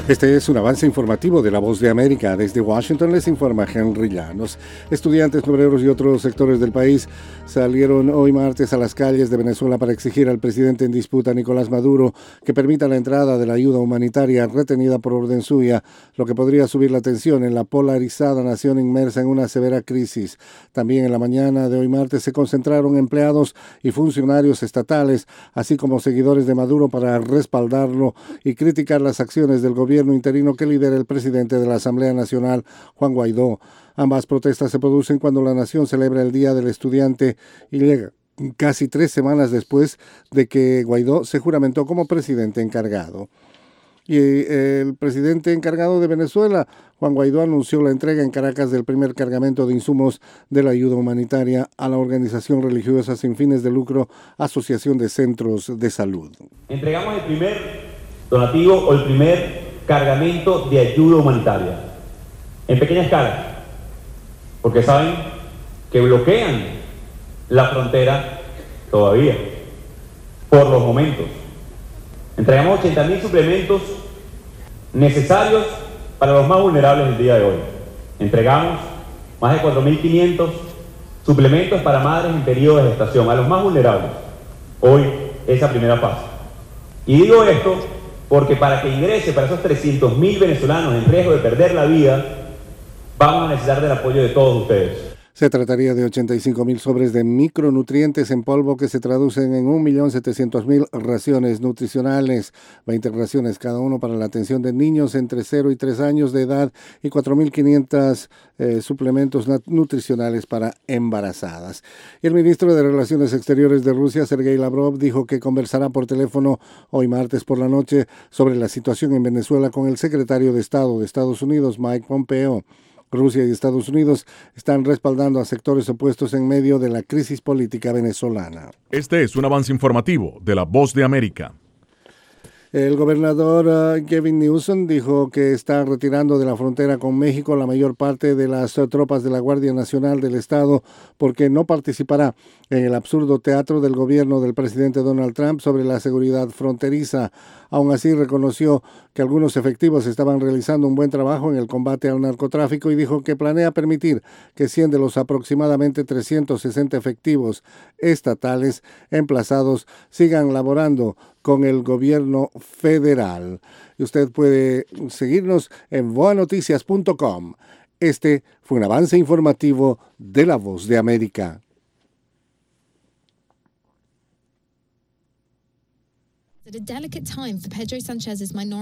Este es un avance informativo de La Voz de América. Desde Washington les informa Henry Llanos. Estudiantes, obreros y otros sectores del país salieron hoy martes a las calles de Venezuela para exigir al presidente en disputa, Nicolás Maduro, que permita la entrada de la ayuda humanitaria retenida por orden suya, lo que podría subir la tensión en la polarizada nación inmersa en una severa crisis. También en la mañana de hoy martes se concentraron empleados y funcionarios estatales, así como seguidores de Maduro, para respaldarlo y criticar las acciones del gobierno interino que lidera el presidente de la Asamblea Nacional, Juan Guaidó. Ambas protestas se producen cuando la nación celebra el Día del Estudiante y llega casi 3 semanas después de que Guaidó se juramentó como presidente encargado. Y el presidente encargado de Venezuela, Juan Guaidó, anunció la entrega en Caracas del primer cargamento de insumos de la ayuda humanitaria a la organización religiosa sin fines de lucro Asociación de Centros de Salud. Entregamos el primer donativo o el primer cargamento de ayuda humanitaria en pequeña escala, porque saben que bloquean la frontera todavía, por los momentos. Entregamos 80.000 suplementos necesarios para los más vulnerables del día de hoy. Entregamos más de 4.500 suplementos para madres en periodo de gestación, a los más vulnerables. Hoy, esa primera fase. Y digo esto porque para que ingrese para esos 300.000 venezolanos en riesgo de perder la vida, vamos a necesitar del apoyo de todos ustedes. Se trataría de 85.000 sobres de micronutrientes en polvo que se traducen en 1.700.000 raciones nutricionales, 20 raciones cada uno para la atención de niños entre 0 y 3 años de edad y 4.500 suplementos nutricionales para embarazadas. Y el ministro de Relaciones Exteriores de Rusia, Sergei Lavrov, dijo que conversará por teléfono hoy martes por la noche sobre la situación en Venezuela con el secretario de Estado de Estados Unidos, Mike Pompeo. Rusia y Estados Unidos están respaldando a sectores opuestos en medio de la crisis política venezolana. Este es un avance informativo de La Voz de América. El gobernador Gavin Newsom dijo que está retirando de la frontera con México la mayor parte de las tropas de la Guardia Nacional del Estado porque no participará en el absurdo teatro del gobierno del presidente Donald Trump sobre la seguridad fronteriza. Aún así, reconoció que algunos efectivos estaban realizando un buen trabajo en el combate al narcotráfico y dijo que planea permitir que 100 de los aproximadamente 360 efectivos estatales emplazados sigan laborando con el gobierno federal. Y usted puede seguirnos en voanoticias.com. Este fue un avance informativo de La Voz de América. At a delicate time for Pedro Sanchez's minority